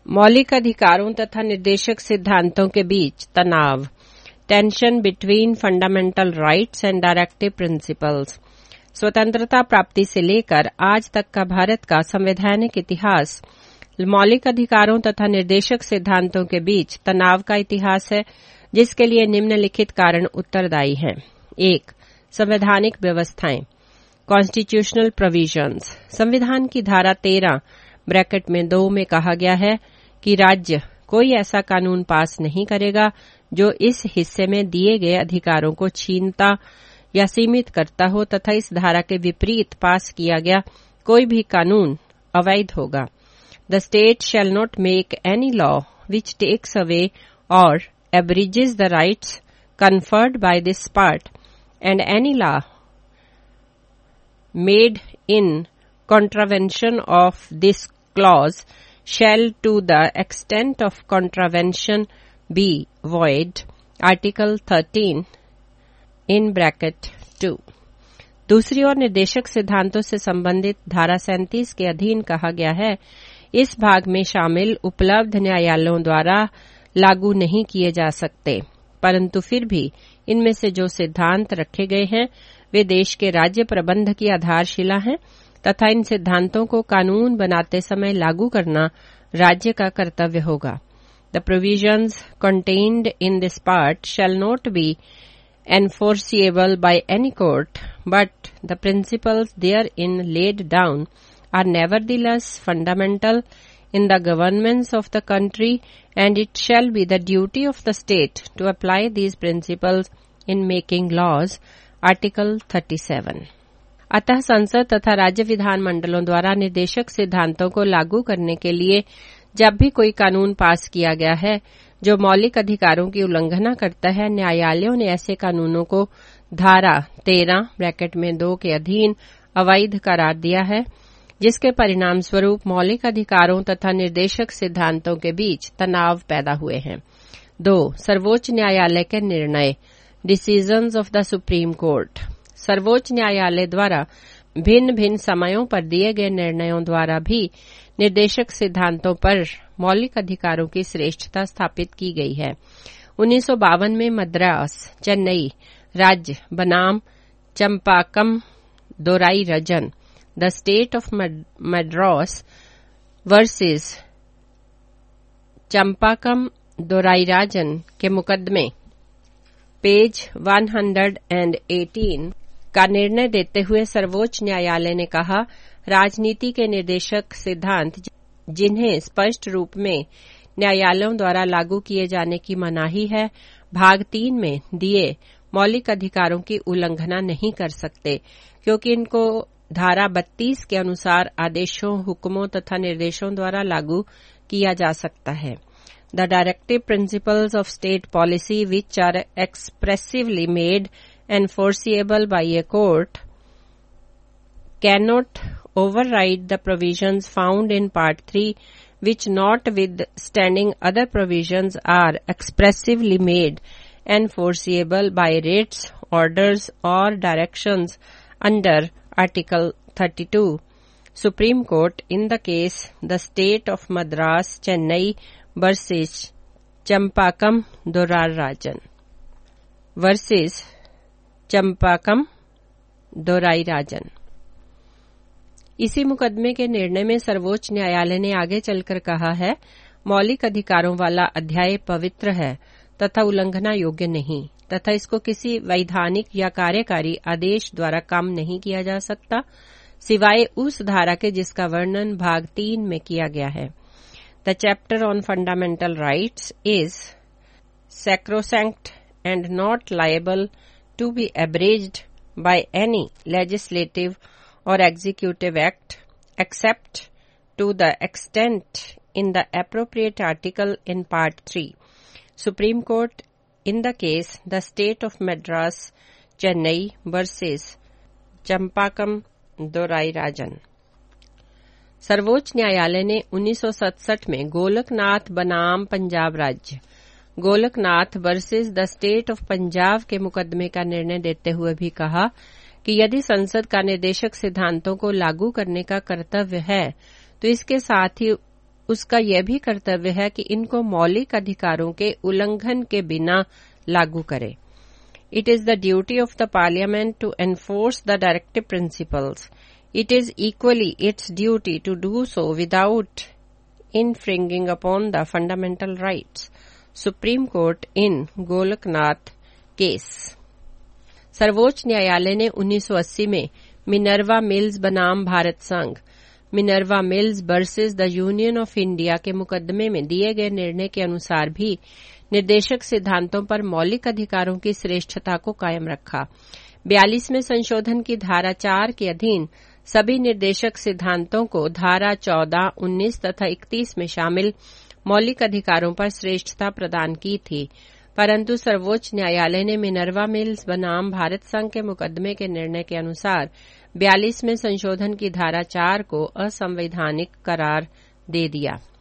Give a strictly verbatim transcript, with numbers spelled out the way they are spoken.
मौलिक अधिकारों तथा निर्देशक सिद्धांतों के बीच तनाव, tension between fundamental rights and directive principles. स्वतंत्रता प्राप्ति से लेकर आज तक का भारत का संवैधानिक इतिहास मौलिक अधिकारों तथा निर्देशक सिद्धांतों के बीच तनाव का इतिहास है, जिसके लिए निम्नलिखित कारण उत्तरदायी हैं। एक, संवैधानिक व्यवस्थाएं, कॉन्स्टिट्यूशनल प्रोविजंस। संविधान की धारा तेरह ब्रैकेट में दो में कहा गया है कि राज्य कोई ऐसा कानून पास नहीं करेगा जो इस हिस्से में दिए गए अधिकारों को छीनता या सीमित करता हो तथा इस धारा के विपरीत पास किया गया कोई भी कानून अवैध होगा। The state shall not make any law which takes away or abridges the rights conferred by this part, and any law made in contravention of this clause shall to the extent of contravention be void. Article thirteen in bracket two. दूसरी ओर निर्देशक सिद्धांतों से संबंधित धारा सैंतीस के अधीन कहा गया है, इस भाग में शामिल उपलब्ध न्यायालयों द्वारा लागू नहीं किए जा सकते, परंतु फिर भी इनमें से जो सिद्धांत रखे गए हैं वे देश के राज्य प्रबंध की आधारशिला हैं तथा इन सिद्धांतों को कानून बनाते समय लागू करना राज्य का कर्तव्य होगा। The provisions contained in this part shall not be enforceable by any court, but the principles therein laid down are nevertheless fundamental in the governments of the country, and it shall be the duty of the state to apply these principles in making laws. Article thirty-seven. अतः संसद तथा राज्य विधान मंडलों द्वारा निर्देशक सिद्धांतों को लागू करने के लिए जब भी कोई कानून पास किया गया है जो मौलिक अधिकारों की उल्लंघना करता है, न्यायालयों ने ऐसे कानूनों को धारा तेरह ब्रैकेट में दो के अधीन अवैध करार दिया है, जिसके परिणाम स्वरूप मौलिक अधिकारों तथा निर्देशक सिद्धांतों के बीच तनाव पैदा हुए हैं। दो, सर्वोच्च न्यायालय के निर्णय, decisions of the Supreme Court. सर्वोच्च न्यायालय द्वारा भिन्न भिन्न समयों पर दिए गए निर्णयों द्वारा भी निर्देशक सिद्धांतों पर मौलिक अधिकारों की श्रेष्ठता स्थापित की गई है। उन्नीस सौ बावन में मद्रास, चेन्नई राज्य बनाम Champakam Dorai Rajan, the State of Madras versus Champakam Dorai Rajan के मुकदमे पेज एक सौ अठारह का निर्णय देते हुए सर्वोच्च न्यायालय ने कहा, राजनीति के निर्देशक सिद्धांत जिन्हें स्पष्ट रूप में न्यायालयों द्वारा लागू किए जाने की मनाही है, भाग तीन में दिए मौलिक अधिकारों की उल्लंघना नहीं कर सकते, क्योंकि इनको धारा बत्तीस के अनुसार आदेशों, हुक्मों तथा निर्देशों द्वारा लागू किया जा सकता है। The directive principles of state policy which are expressively made enforceable by a court cannot override the provisions found in Part three, which notwithstanding other provisions are expressively made enforceable by writs, orders or directions under Article thirty-two. Supreme Court in the case the State of Madras, Chennai versus Champakam Dorarajan versus Champakam Dorai Rajan। इसी मुकदमे के निर्णय में सर्वोच्च न्यायालय ने आगे चलकर कहा है, मौलिक अधिकारों वाला अध्याय पवित्र है तथा उल्लंघना योग्य नहीं तथा इसको किसी वैधानिक या कार्यकारी आदेश द्वारा कम नहीं किया जा सकता, सिवाय उस धारा के जिसका वर्णन भाग तीन में किया गया है। The chapter on fundamental rights is sacrosanct and not liable to be abridged by any legislative or executive act except to the extent in the appropriate article in Part three. Supreme Court in the case the State of Madras, Chennai versus Champakam Dorai Rajan। सर्वोच्च न्यायालय ने उन्नीस सौ सड़सठ में गोलकनाथ बनाम पंजाब राज्य, Golaknath versus the State of Punjab के मुकदमे का निर्णय देते हुए भी कहा कि यदि संसद का निर्देशक सिद्धांतों को लागू करने का कर्तव्य है तो इसके साथ ही उसका यह भी कर्तव्य है कि इनको मौलिक अधिकारों के उल्लंघन के बिना लागू करे। It is the duty of the Parliament to enforce the directive principles. It is equally its duty to do so without infringing upon the fundamental rights. Supreme Court in Golaknath case. सर्वोच्च न्यायालय ने उन्नीस सौ अस्सी में Minerva mills बनाम भारत संघ Minerva Mills versus the Union of India के मुकदमे में दिए गए निर्णय के अनुसार भी निर्देशक सिद्धांतों पर मौलिक अधिकारों की श्रेष्ठता को कायम रखा। बयालीसवें संशोधन की धारा चार के अधीन सभी निर्देशक सिद्धांतों को धारा चौदह, उन्नीस तथा इकतीस में शामिल मौलिक अधिकारों पर श्रेष्ठता प्रदान की थी, परंतु सर्वोच्च न्यायालय ने मिनर्वा मिल्स बनाम भारत संघ के मुकदमे के निर्णय के अनुसार बयालीसवें संशोधन की धारा चार को असंवैधानिक करार दे दिया।